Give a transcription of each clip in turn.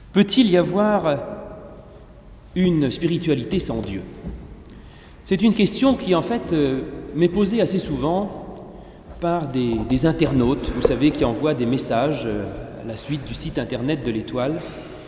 Peut-il y avoir une spiritualité sans Dieu ? C'est une question qui, en fait, m'est posée assez souvent par des internautes, vous savez, qui envoient des messages à la suite du site internet de l'Étoile.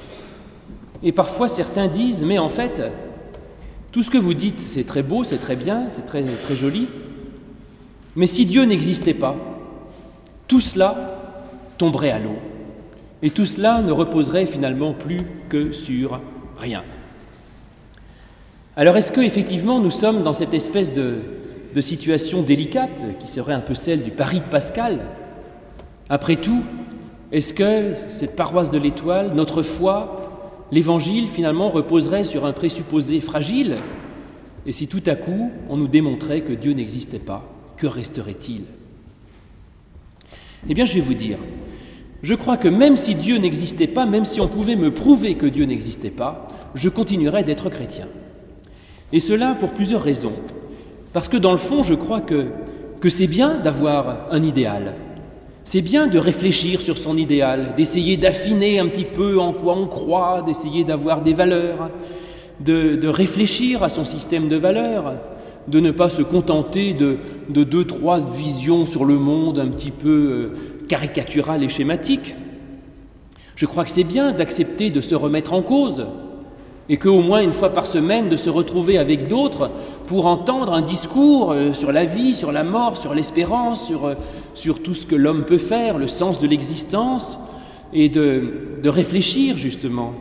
Et parfois, certains disent « Mais en fait, tout ce que vous dites, c'est très beau, c'est très bien, c'est très, très joli. Mais si Dieu n'existait pas, tout cela tomberait à l'eau. Et tout cela ne reposerait finalement plus que sur rien. » Alors est-ce qu'effectivement nous sommes dans cette espèce de situation délicate qui serait un peu celle du pari de Pascal ? Après tout, est-ce que cette paroisse de l'Étoile, notre foi, l'Évangile finalement reposerait sur un présupposé fragile ? Et si tout à coup on nous démontrait que Dieu n'existait pas, que resterait-il ? Eh bien je vais vous dire, je crois que même si Dieu n'existait pas, même si on pouvait me prouver que Dieu n'existait pas, je continuerais d'être chrétien. Et cela pour plusieurs raisons. Parce que dans le fond, je crois que c'est bien d'avoir un idéal. C'est bien de réfléchir sur son idéal, d'essayer d'affiner un petit peu en quoi on croit, d'essayer d'avoir des valeurs, de réfléchir à son système de valeurs, de ne pas se contenter de 2-3 visions sur le monde un petit peu caricaturales et schématiques. Je crois que c'est bien d'accepter de se remettre en cause, et qu'au moins une fois par semaine, de se retrouver avec d'autres pour entendre un discours sur la vie, sur la mort, sur l'espérance, sur tout ce que l'homme peut faire, le sens de l'existence, et de réfléchir justement.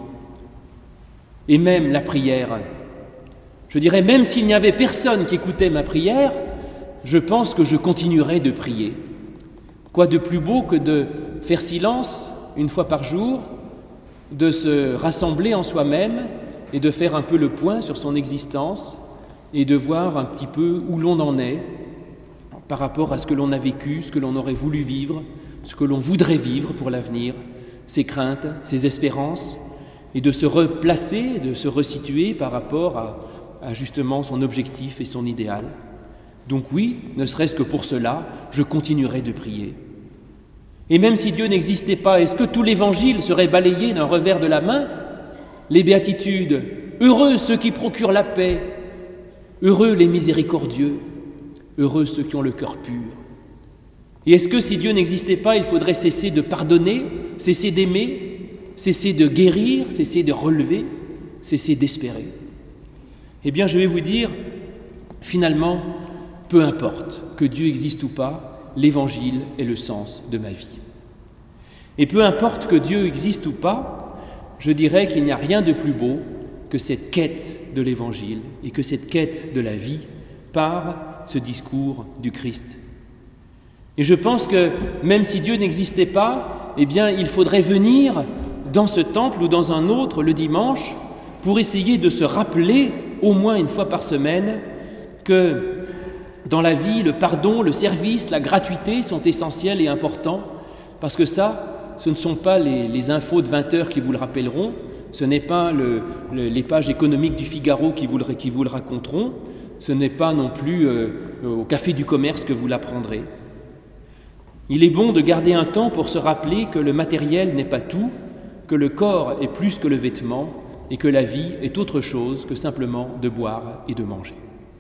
Et même la prière. Je dirais, même s'il n'y avait personne qui écoutait ma prière, je pense que je continuerais de prier. Quoi de plus beau que de faire silence une fois par jour, de se rassembler en soi-même, et de faire un peu le point sur son existence et de voir un petit peu où l'on en est par rapport à ce que l'on a vécu, ce que l'on aurait voulu vivre, ce que l'on voudrait vivre pour l'avenir, ses craintes, ses espérances, et de se replacer, de se resituer par rapport à justement son objectif et son idéal. Donc oui, ne serait-ce que pour cela, je continuerai de prier. Et même si Dieu n'existait pas, est-ce que tout l'Évangile serait balayé d'un revers de la main ? Les béatitudes, heureux ceux qui procurent la paix, heureux les miséricordieux, heureux ceux qui ont le cœur pur. Et est-ce que si Dieu n'existait pas, il faudrait cesser de pardonner, cesser d'aimer, cesser de guérir, cesser de relever, cesser d'espérer ? Eh bien, je vais vous dire, finalement, peu importe que Dieu existe ou pas, l'Évangile est le sens de ma vie. Et peu importe que Dieu existe ou pas, je dirais qu'il n'y a rien de plus beau que cette quête de l'Évangile et que cette quête de la vie par ce discours du Christ. Et je pense que même si Dieu n'existait pas, eh bien, il faudrait venir dans ce temple ou dans un autre le dimanche pour essayer de se rappeler au moins une fois par semaine que dans la vie, le pardon, le service, la gratuité sont essentiels et importants parce que ça, ce ne sont pas les infos de 20 heures qui vous le rappelleront, ce n'est pas les pages économiques du Figaro qui vous le raconteront, ce n'est pas non plus au café du commerce que vous l'apprendrez. Il est bon de garder un temps pour se rappeler que le matériel n'est pas tout, que le corps est plus que le vêtement et que la vie est autre chose que simplement de boire et de manger.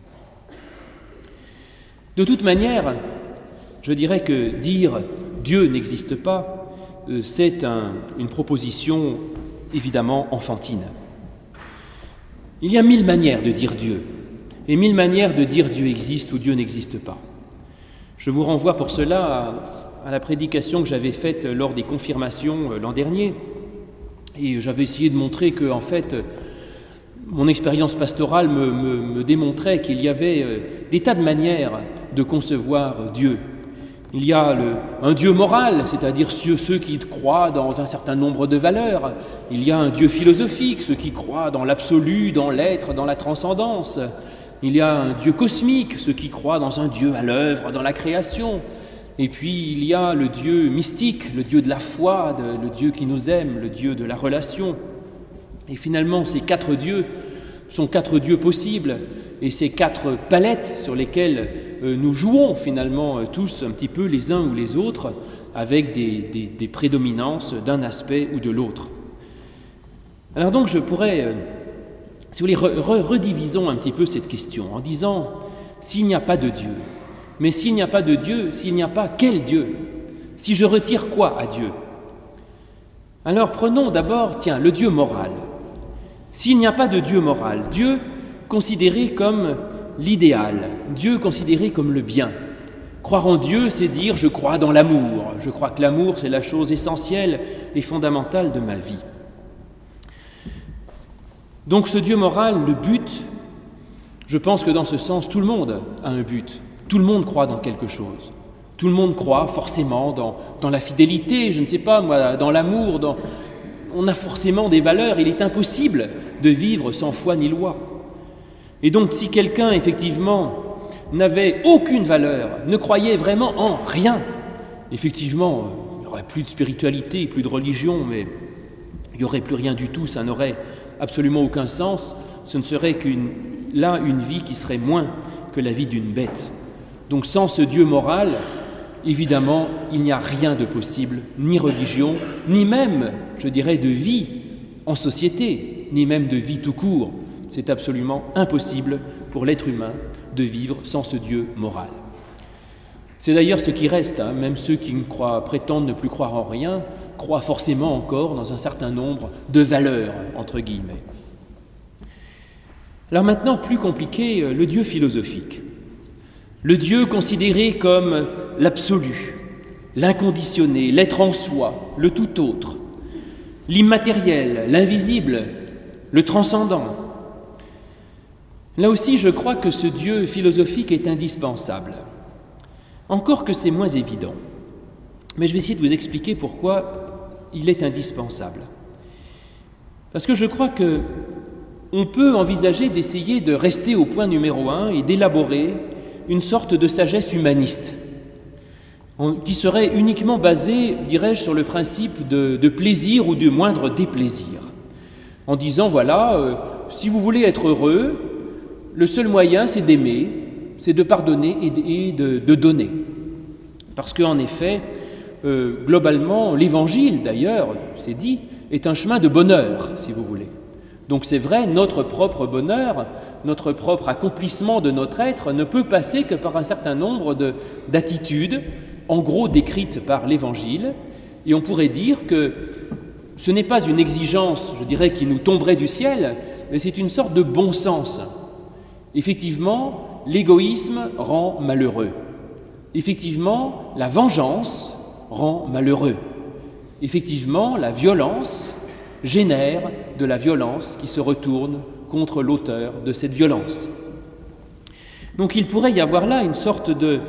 De toute manière, je dirais que dire « Dieu n'existe pas », c'est une proposition évidemment enfantine. Il y a 1000 manières de dire Dieu, et 1000 manières de dire Dieu existe ou Dieu n'existe pas. Je vous renvoie pour cela à la prédication que j'avais faite lors des confirmations l'an dernier, et j'avais essayé de montrer que, en fait, mon expérience pastorale me démontrait qu'il y avait des tas de manières de concevoir Dieu. Il y a un Dieu moral, c'est-à-dire ceux qui croient dans un certain nombre de valeurs. Il y a un Dieu philosophique, ceux qui croient dans l'absolu, dans l'être, dans la transcendance. Il y a un Dieu cosmique, ceux qui croient dans un Dieu à l'œuvre, dans la création. Et puis il y a le Dieu mystique, le Dieu de la foi, le Dieu qui nous aime, le Dieu de la relation. Et finalement, ces 4 dieux sont 4 dieux possibles. Et ces 4 palettes sur lesquelles nous jouons finalement tous un petit peu les uns ou les autres avec des prédominances d'un aspect ou de l'autre. Alors donc je pourrais, si vous voulez, redivisons un petit peu cette question en disant, s'il n'y a pas de Dieu, mais s'il n'y a pas de Dieu, s'il n'y a pas quel Dieu? Si je retire quoi à Dieu? Alors prenons d'abord, le Dieu moral. S'il n'y a pas de Dieu moral, Dieu considéré comme l'idéal, Dieu considéré comme le bien. Croire en Dieu, c'est dire je crois dans l'amour. Je crois que l'amour, c'est la chose essentielle et fondamentale de ma vie. Donc ce Dieu moral, le but, je pense que dans ce sens, tout le monde a un but. Tout le monde croit dans quelque chose. Tout le monde croit forcément dans la fidélité, je ne sais pas moi, dans l'amour, on a forcément des valeurs. Il est impossible de vivre sans foi ni loi. Et donc si quelqu'un effectivement n'avait aucune valeur, ne croyait vraiment en rien, effectivement, il n'y aurait plus de spiritualité, plus de religion, mais il n'y aurait plus rien du tout, ça n'aurait absolument aucun sens. Ce ne serait une vie qui serait moins que la vie d'une bête. Donc sans ce Dieu moral, évidemment, il n'y a rien de possible, ni religion, ni même, je dirais, de vie en société, ni même de vie tout court. C'est absolument impossible pour l'être humain de vivre sans ce Dieu moral. C'est d'ailleurs ce qui reste, même ceux qui prétendent ne plus croire en rien, croient forcément encore dans un certain nombre de valeurs, entre guillemets. Alors maintenant, plus compliqué, le Dieu philosophique. Le Dieu considéré comme l'absolu, l'inconditionné, l'être en soi, le tout autre, l'immatériel, l'invisible, le transcendant. Là aussi, je crois que ce Dieu philosophique est indispensable. Encore que c'est moins évident. Mais je vais essayer de vous expliquer pourquoi il est indispensable. Parce que je crois qu'on peut envisager d'essayer de rester au point numéro 1 et d'élaborer une sorte de sagesse humaniste qui serait uniquement basée, dirais-je, sur le principe de plaisir ou du moindre déplaisir. En disant, voilà, si vous voulez être heureux, le seul moyen, c'est d'aimer, c'est de pardonner et de donner. Parce qu'en effet, globalement, l'Évangile, d'ailleurs, c'est dit, est un chemin de bonheur, si vous voulez. Donc c'est vrai, notre propre bonheur, notre propre accomplissement de notre être ne peut passer que par un certain nombre d'attitudes, en gros décrites par l'Évangile, et on pourrait dire que ce n'est pas une exigence, je dirais, qui nous tomberait du ciel, mais c'est une sorte de bon sens. Effectivement, l'égoïsme rend malheureux. Effectivement, la vengeance rend malheureux. Effectivement, la violence génère de la violence qui se retourne contre l'auteur de cette violence. Donc il pourrait y avoir là une sorte de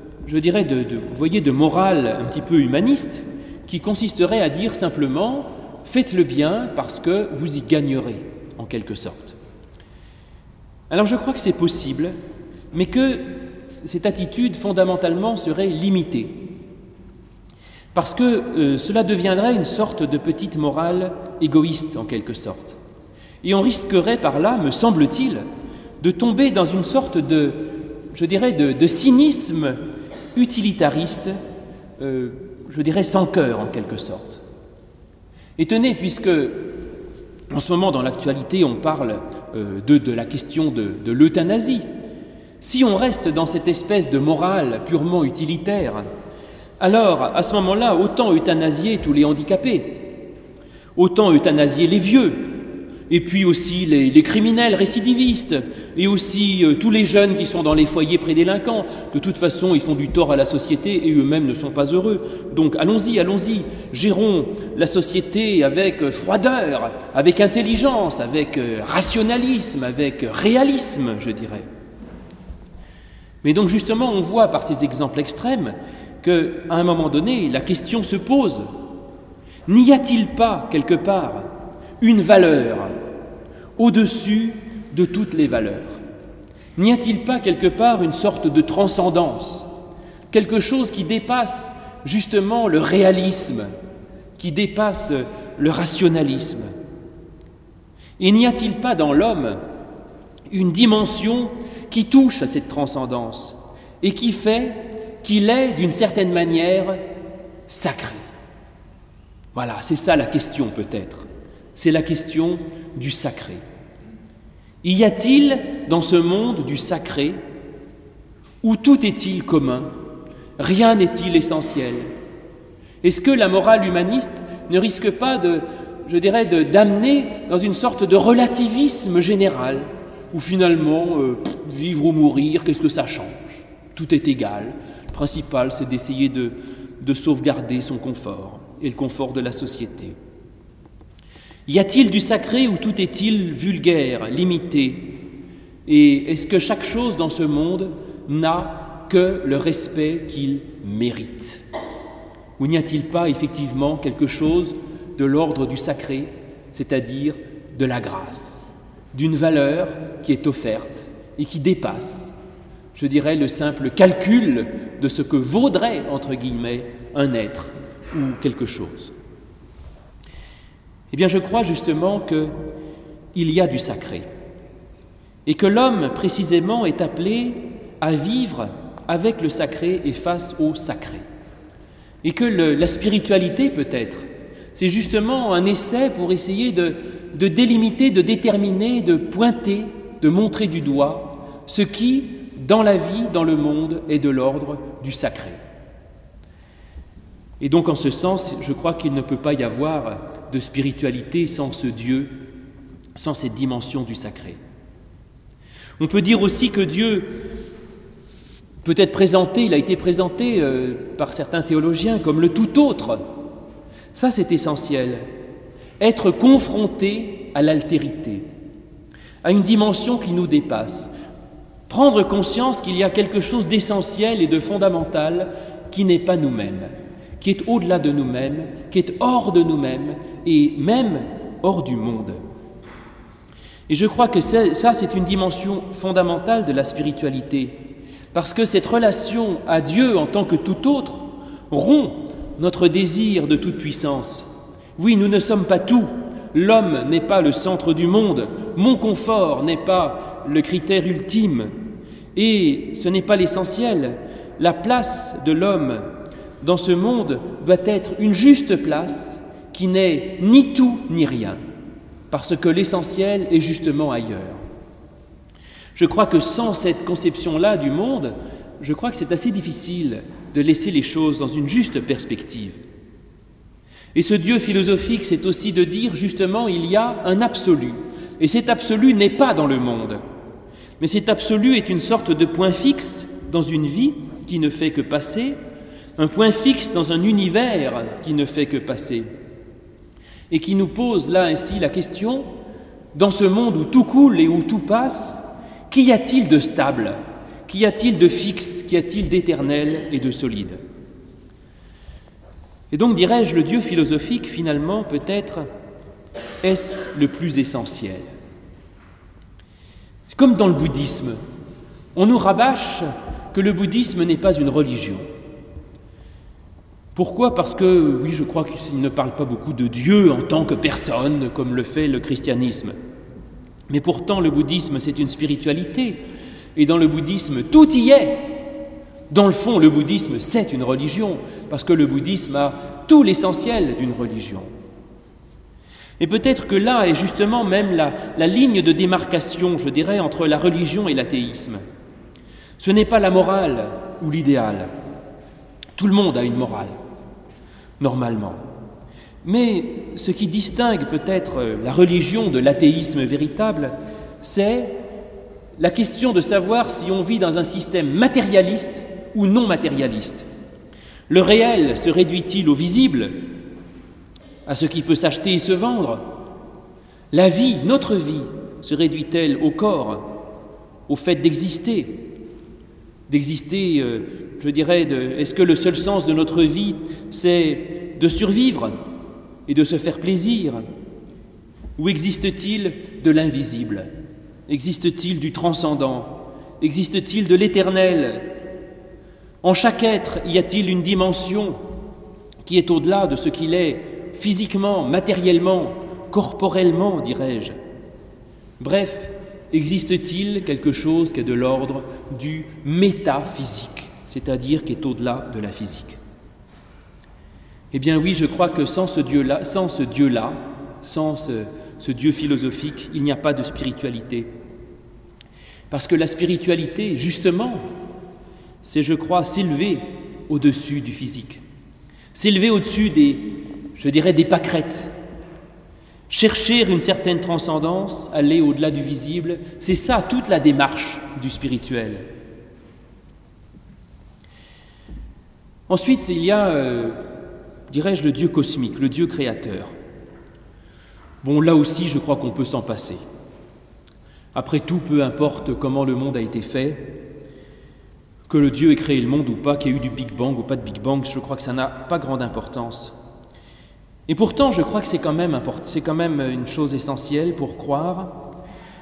morale un petit peu humaniste qui consisterait à dire simplement « faites le bien parce que vous y gagnerez » en quelque sorte. Alors je crois que c'est possible, mais que cette attitude fondamentalement serait limitée. Parce que cela deviendrait une sorte de petite morale égoïste en quelque sorte. Et on risquerait par là, me semble-t-il, de tomber dans une sorte de cynisme utilitariste, sans cœur en quelque sorte. Et tenez, puisque en ce moment dans l'actualité on parle de la question de l'euthanasie, si on reste dans cette espèce de morale purement utilitaire, alors, à ce moment-là, autant euthanasier tous les handicapés, autant euthanasier les vieux, et puis aussi les criminels récidivistes, et aussi tous les jeunes qui sont dans les foyers prédélinquants. De toute façon, ils font du tort à la société et eux-mêmes ne sont pas heureux. Donc allons-y, gérons la société avec froideur, avec intelligence, avec rationalisme, avec réalisme, je dirais. Mais donc justement, on voit par ces exemples extrêmes qu'à un moment donné, la question se pose. N'y a-t-il pas, quelque part, une valeur au-dessus de toutes les valeurs? N'y a-t-il pas, quelque part, une sorte de transcendance? Quelque chose qui dépasse justement le réalisme, qui dépasse le rationalisme? Et n'y a-t-il pas dans l'homme une dimension qui touche à cette transcendance et qui fait qu'il est, d'une certaine manière, sacré? Voilà, c'est ça la question peut-être. c'est la question du sacré. Y a-t-il dans ce monde du sacré où tout est-il commun, rien n'est-il essentiel? Est-ce que la morale humaniste ne risque pas d'amener dans une sorte de relativisme général, où finalement, vivre ou mourir, qu'est-ce que ça change? Tout est égal. Le principal, c'est d'essayer de sauvegarder son confort et le confort de la société. Y a-t-il du sacré ou tout est-il vulgaire, limité? Et est-ce que chaque chose dans ce monde n'a que le respect qu'il mérite? Ou n'y a-t-il pas effectivement quelque chose de l'ordre du sacré, c'est-à-dire de la grâce, d'une valeur qui est offerte et qui dépasse, je dirais, le simple calcul de ce que vaudrait, entre guillemets, un être ou quelque chose? Eh bien, je crois justement qu'il y a du sacré et que l'homme, précisément, est appelé à vivre avec le sacré et face au sacré. Et que la spiritualité, peut-être, c'est justement un essai pour essayer de délimiter, de déterminer, de pointer, de montrer du doigt ce qui, dans la vie, dans le monde, est de l'ordre du sacré. Et donc, en ce sens, je crois qu'il ne peut pas y avoir de spiritualité sans ce Dieu, sans cette dimension du sacré. On peut dire aussi que Dieu peut être présenté, il a été présenté par certains théologiens comme le tout autre. Ça, c'est essentiel. Être confronté à l'altérité, à une dimension qui nous dépasse. Prendre conscience qu'il y a quelque chose d'essentiel et de fondamental qui n'est pas nous-mêmes, qui est au-delà de nous-mêmes, qui est hors de nous-mêmes et même hors du monde. Et je crois que ça, c'est une dimension fondamentale de la spiritualité, parce que cette relation à Dieu en tant que tout autre rompt notre désir de toute puissance. Oui, nous ne sommes pas tout. L'homme n'est pas le centre du monde. Mon confort n'est pas le critère ultime. Et ce n'est pas l'essentiel. La place de l'homme dans ce monde doit être une juste place qui n'est ni tout ni rien, parce que l'essentiel est justement ailleurs. Je crois que sans cette conception-là du monde, je crois que c'est assez difficile de laisser les choses dans une juste perspective. Et ce Dieu philosophique, c'est aussi de dire justement il y a un absolu. Et cet absolu n'est pas dans le monde. Mais cet absolu est une sorte de point fixe dans une vie qui ne fait que passer, un point fixe dans un univers qui ne fait que passer. Et qui nous pose là ainsi la question, dans ce monde où tout coule et où tout passe, qu'y a-t-il de stable? Qu'y a-t-il de fixe? Qu'y a-t-il d'éternel et de solide? Et donc, dirais-je, le Dieu philosophique, finalement, peut-être, est-ce le plus essentiel? C'est comme dans le bouddhisme. On nous rabâche que le bouddhisme n'est pas une religion. Pourquoi? Parce que, oui, je crois qu'il ne parle pas beaucoup de Dieu en tant que personne, comme le fait le christianisme. Mais pourtant, le bouddhisme, c'est une spiritualité. Et dans le bouddhisme, tout y est. Dans le fond, le bouddhisme, c'est une religion, parce que le bouddhisme a tout l'essentiel d'une religion. Et peut-être que là est justement même la ligne de démarcation, je dirais, entre la religion et l'athéisme. Ce n'est pas la morale ou l'idéal. Tout le monde a une morale, normalement. Mais ce qui distingue peut-être la religion de l'athéisme véritable, c'est la question de savoir si on vit dans un système matérialiste ou non matérialiste. Le réel se réduit-il au visible, à ce qui peut s'acheter et se vendre? La vie, notre vie, se réduit-elle au corps, au fait d'exister? Je dirais, est-ce que le seul sens de notre vie, c'est de survivre et de se faire plaisir? Ou existe-t-il de l'invisible? Existe-t-il du transcendant? Existe-t-il de l'éternel? En chaque être, y a-t-il une dimension qui est au-delà de ce qu'il est physiquement, matériellement, corporellement, dirais-je? Bref, existe-t-il quelque chose qui est de l'ordre du métaphysique, c'est-à-dire qui est au-delà de la physique? Eh bien oui, je crois que sans ce Dieu-là, sans ce Dieu philosophique, il n'y a pas de spiritualité. Parce que la spiritualité, justement, c'est, je crois, s'élever au-dessus du physique, s'élever au-dessus des pâquerettes, chercher une certaine transcendance, aller au-delà du visible, c'est ça toute la démarche du spirituel. Ensuite, il y a, dirais-je, le Dieu cosmique, le Dieu créateur. Bon, là aussi, je crois qu'on peut s'en passer. Après tout, peu importe comment le monde a été fait, que le Dieu ait créé le monde ou pas, qu'il y ait eu du Big Bang ou pas de Big Bang, je crois que ça n'a pas grande importance. Et pourtant, je crois que c'est quand même une chose essentielle pour croire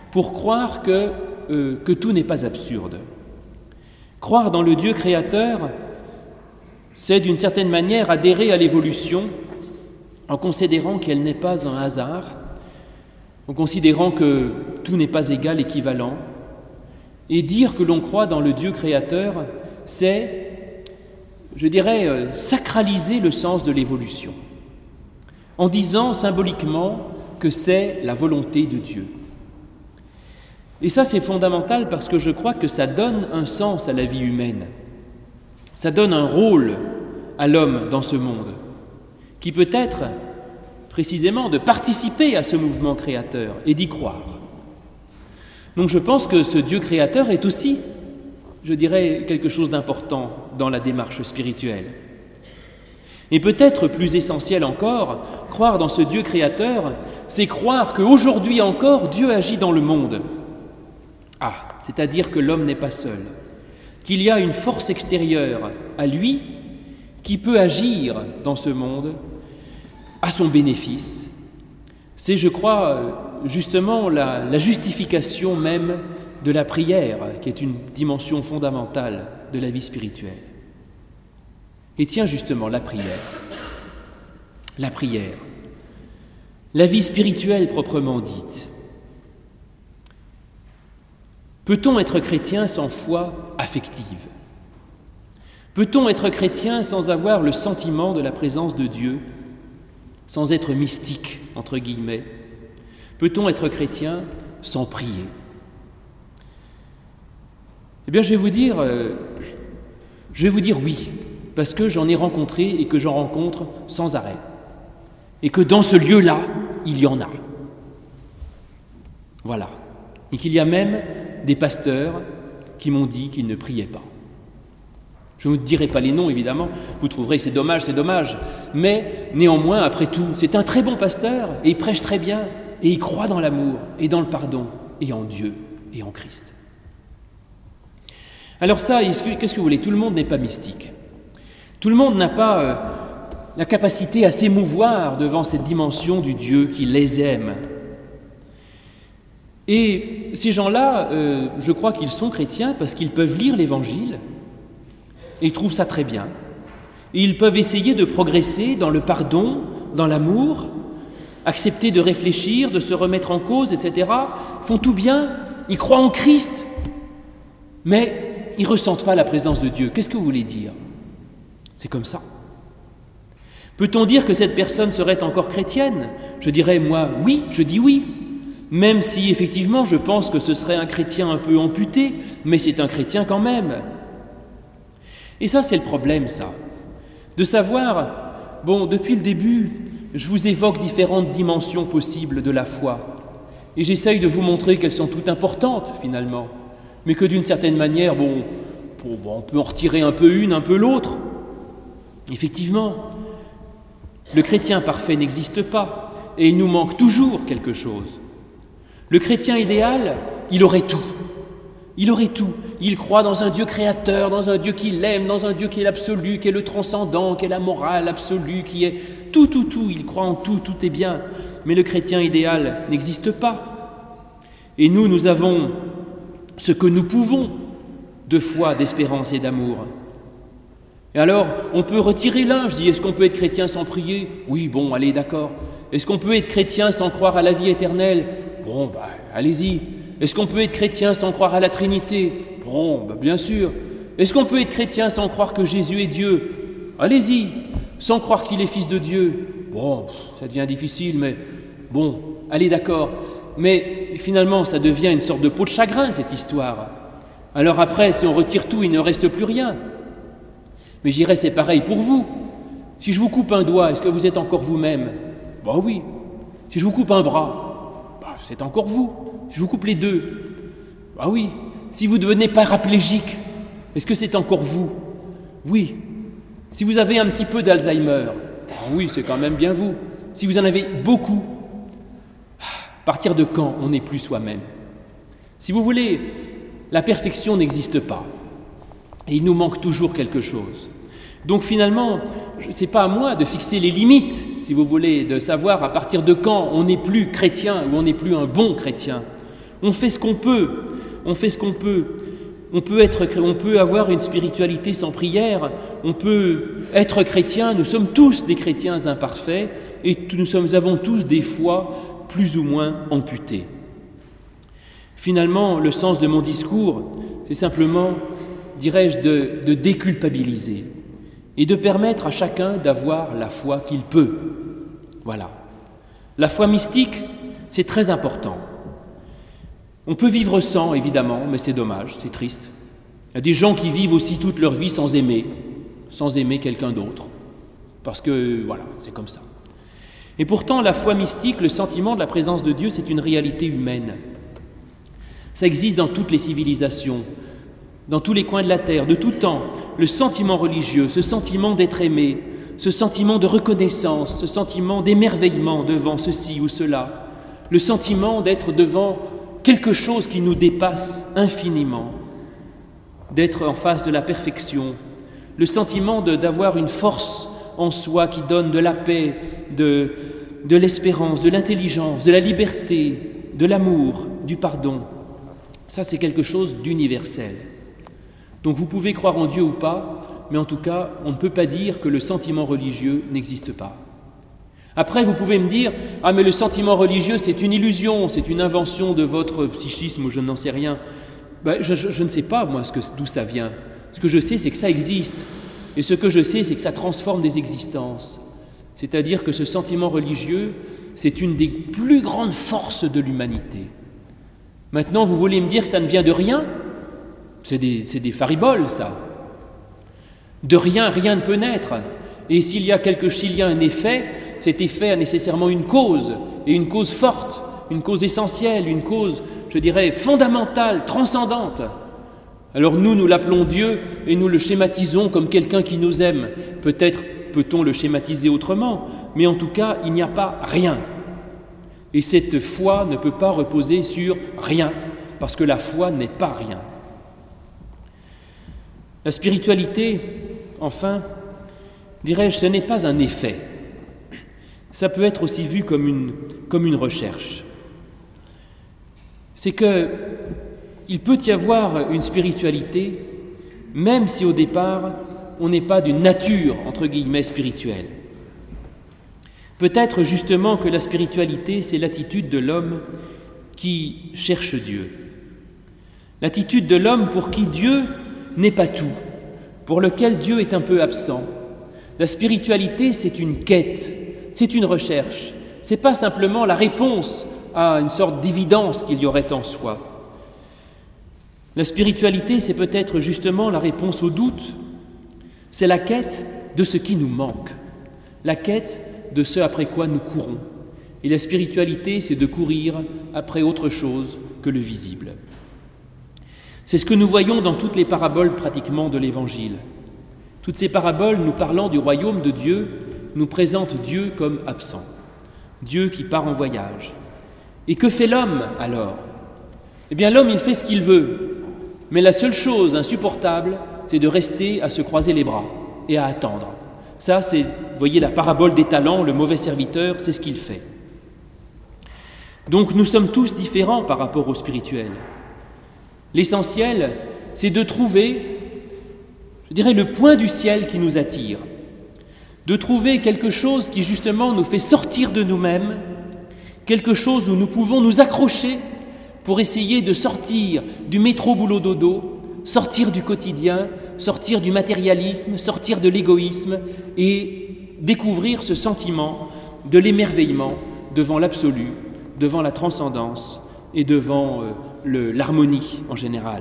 que tout n'est pas absurde. Croire dans le Dieu créateur, c'est d'une certaine manière adhérer à l'évolution en considérant qu'elle n'est pas un hasard, en considérant que tout n'est pas égal, équivalent. Et dire que l'on croit dans le Dieu créateur, c'est, je dirais, sacraliser le sens de l'évolution, en disant symboliquement que c'est la volonté de Dieu. Et ça, c'est fondamental parce que je crois que ça donne un sens à la vie humaine. Ça donne un rôle à l'homme dans ce monde, qui peut être précisément de participer à ce mouvement créateur et d'y croire. Donc je pense que ce Dieu créateur est aussi, je dirais, quelque chose d'important dans la démarche spirituelle. Et peut-être plus essentiel encore, croire dans ce Dieu créateur, c'est croire qu'aujourd'hui encore, Dieu agit dans le monde. C'est-à-dire que l'homme n'est pas seul, qu'il y a une force extérieure à lui qui peut agir dans ce monde à son bénéfice. C'est, je crois, justement la justification même de la prière, qui est une dimension fondamentale de la vie spirituelle. Et tiens, justement, la prière, la vie spirituelle proprement dite. Peut-on être chrétien sans foi affective ? Peut-on être chrétien sans avoir le sentiment de la présence de Dieu, sans être mystique, entre guillemets ? Peut-on être chrétien sans prier ? Eh bien, je vais vous dire oui, parce que j'en ai rencontré et que j'en rencontre sans arrêt. Et que dans ce lieu-là, il y en a. Voilà. Et qu'il y a même des pasteurs qui m'ont dit qu'ils ne priaient pas. Je ne vous dirai pas les noms, évidemment, vous trouverez que c'est dommage, mais néanmoins, après tout, c'est un très bon pasteur, et il prêche très bien, et il croit dans l'amour, et dans le pardon, et en Dieu, et en Christ. Alors ça, qu'est-ce que vous voulez ? Tout le monde n'est pas mystique. Tout le monde n'a pas la capacité à s'émouvoir devant cette dimension du Dieu qui les aime. Et ces gens-là, je crois qu'ils sont chrétiens parce qu'ils peuvent lire l'Évangile et ils trouvent ça très bien. Et ils peuvent essayer de progresser dans le pardon, dans l'amour, accepter de réfléchir, de se remettre en cause, etc. Ils font tout bien, ils croient en Christ, mais ils ne ressentent pas la présence de Dieu. Qu'est-ce que vous voulez dire ? C'est comme ça. Peut-on dire que cette personne serait encore chrétienne ? Je dirais, moi, oui, je dis oui. Même si, effectivement, je pense que ce serait un chrétien un peu amputé, mais c'est un chrétien quand même. Et ça, c'est le problème, ça. De savoir, depuis le début, je vous évoque différentes dimensions possibles de la foi. Et j'essaye de vous montrer qu'elles sont toutes importantes, finalement. Mais que d'une certaine manière, on peut en retirer un peu une, un peu l'autre. Effectivement, le chrétien parfait n'existe pas, et il nous manque toujours quelque chose. Le chrétien idéal, il aurait tout. Il aurait tout. Il croit dans un Dieu créateur, dans un Dieu qui l'aime, dans un Dieu qui est l'absolu, qui est le transcendant, qui est la morale absolue, qui est tout. Il croit en tout, tout est bien. Mais le chrétien idéal n'existe pas. Et nous avons ce que nous pouvons de foi, d'espérance et d'amour. Et alors, on peut retirer l'un. Je dis, est-ce qu'on peut être chrétien sans prier ? Oui, allez, d'accord. Est-ce qu'on peut être chrétien sans croire à la vie éternelle ? Allez-y. Est-ce qu'on peut être chrétien sans croire à la Trinité ? Bien sûr. Est-ce qu'on peut être chrétien sans croire que Jésus est Dieu ? Allez-y. Sans croire qu'il est fils de Dieu ? Ça devient difficile, mais Bon, allez d'accord, mais finalement ça devient une sorte de peau de chagrin cette histoire. Alors après, si on retire tout, il ne reste plus rien. Mais je dirais c'est pareil pour vous. Si je vous coupe un doigt, est-ce que vous êtes encore vous-même? Ben oui. Si je vous coupe un bras, ben c'est encore vous. Si je vous coupe les deux, ben oui. Si vous devenez paraplégique, est-ce que c'est encore vous? Oui. Si vous avez un petit peu d'Alzheimer, ben oui, c'est quand même bien vous. Si vous en avez beaucoup, à partir de quand on n'est plus soi-même? Si vous voulez, la perfection n'existe pas. Et il nous manque toujours quelque chose. Donc finalement, ce n'est pas à moi de fixer les limites, si vous voulez, de savoir à partir de quand on n'est plus chrétien ou on n'est plus un bon chrétien. On fait ce qu'on peut, on fait ce qu'on peut. On peut avoir une spiritualité sans prière, on peut être chrétien, nous sommes tous des chrétiens imparfaits et nous avons tous des foi plus ou moins amputées. Finalement, le sens de mon discours, c'est simplement, dirais-je, de déculpabiliser et de permettre à chacun d'avoir la foi qu'il peut. Voilà. La foi mystique, c'est très important. On peut vivre sans, évidemment, mais c'est dommage, c'est triste. Il y a des gens qui vivent aussi toute leur vie sans aimer quelqu'un d'autre, parce que, voilà, c'est comme ça. Et pourtant, la foi mystique, le sentiment de la présence de Dieu, c'est une réalité humaine. Ça existe dans toutes les civilisations, dans tous les coins de la terre, de tout temps. Le sentiment religieux, ce sentiment d'être aimé, ce sentiment de reconnaissance, ce sentiment d'émerveillement devant ceci ou cela, le sentiment d'être devant quelque chose qui nous dépasse infiniment, d'être en face de la perfection, le sentiment d'avoir une force en soi qui donne de la paix, de l'espérance, de l'intelligence, de la liberté, de l'amour, du pardon. Ça, c'est quelque chose d'universel. Donc vous pouvez croire en Dieu ou pas, mais en tout cas, on ne peut pas dire que le sentiment religieux n'existe pas. Après, vous pouvez me dire « Ah, mais le sentiment religieux, c'est une illusion, c'est une invention de votre psychisme, ou je n'en sais rien. » Je ne sais pas, moi, d'où ça vient. Ce que je sais, c'est que ça existe. Et ce que je sais, c'est que ça transforme des existences. C'est-à-dire que ce sentiment religieux, c'est une des plus grandes forces de l'humanité. Maintenant, vous voulez me dire que ça ne vient de rien? C'est des fariboles, ça. De rien, rien ne peut naître. Et s'il y a un effet, cet effet a nécessairement une cause, et une cause forte, une cause essentielle, une cause, je dirais, fondamentale, transcendante. Alors nous l'appelons Dieu et nous le schématisons comme quelqu'un qui nous aime. Peut-être peut-on le schématiser autrement, mais en tout cas, il n'y a pas rien. Et cette foi ne peut pas reposer sur rien, parce que la foi n'est pas rien. La spiritualité, enfin, dirais-je, ce n'est pas un effet. Ça peut être aussi vu comme une recherche. C'est qu'il peut y avoir une spiritualité, même si au départ, on n'est pas d'une nature, entre guillemets, spirituelle. Peut-être justement que la spiritualité, c'est l'attitude de l'homme qui cherche Dieu. L'attitude de l'homme pour qui Dieu n'est pas tout, pour lequel Dieu est un peu absent. La spiritualité, c'est une quête, c'est une recherche. Ce n'est pas simplement la réponse à une sorte d'évidence qu'il y aurait en soi. La spiritualité, c'est peut-être justement la réponse au doute. C'est la quête de ce qui nous manque, la quête de ce après quoi nous courons. Et la spiritualité, c'est de courir après autre chose que le visible. C'est ce que nous voyons dans toutes les paraboles pratiquement de l'Évangile. Toutes ces paraboles, nous parlant du royaume de Dieu, nous présentent Dieu comme absent, Dieu qui part en voyage. Et que fait l'homme alors? Eh bien l'homme, il fait ce qu'il veut, mais la seule chose insupportable, c'est de rester à se croiser les bras et à attendre. Ça, c'est, vous voyez, la parabole des talents, le mauvais serviteur, c'est ce qu'il fait. Donc nous sommes tous différents par rapport au spirituel. L'essentiel, c'est de trouver, je dirais, le point du ciel qui nous attire, de trouver quelque chose qui justement nous fait sortir de nous-mêmes, quelque chose où nous pouvons nous accrocher pour essayer de sortir du métro-boulot-dodo, sortir du quotidien, sortir du matérialisme, sortir de l'égoïsme et découvrir ce sentiment de l'émerveillement, devant l'absolu, devant la transcendance et devant l'harmonie en général.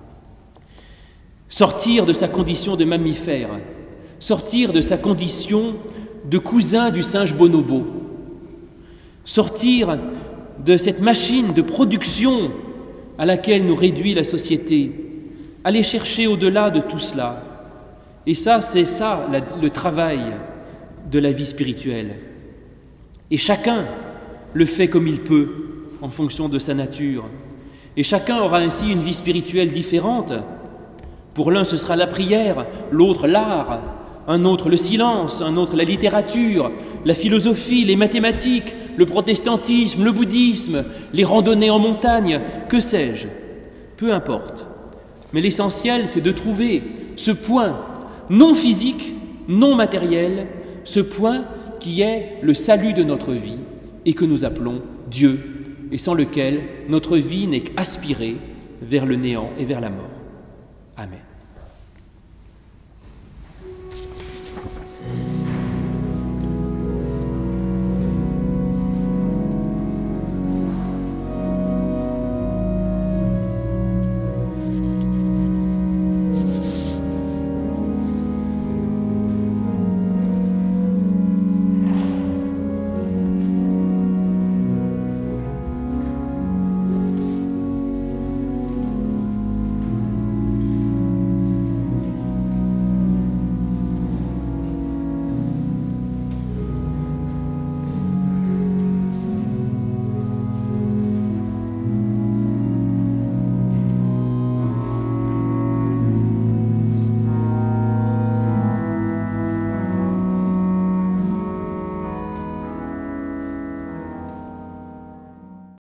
Sortir de sa condition de mammifère, sortir de sa condition de cousin du singe bonobo, sortir de cette machine de production à laquelle nous réduit la société, aller chercher au-delà de tout cela. Et ça, c'est ça le travail de la vie spirituelle. Et chacun le fait comme il peut, en fonction de sa nature. Et chacun aura ainsi une vie spirituelle différente. Pour l'un, ce sera la prière, l'autre l'art, un autre le silence, un autre la littérature, la philosophie, les mathématiques, le protestantisme, le bouddhisme, les randonnées en montagne, que sais-je. Peu importe. Mais l'essentiel, c'est de trouver ce point non physique, non matériel, ce point qui est le salut de notre vie et que nous appelons Dieu, et sans lequel notre vie n'est qu'aspirée vers le néant et vers la mort. Amen.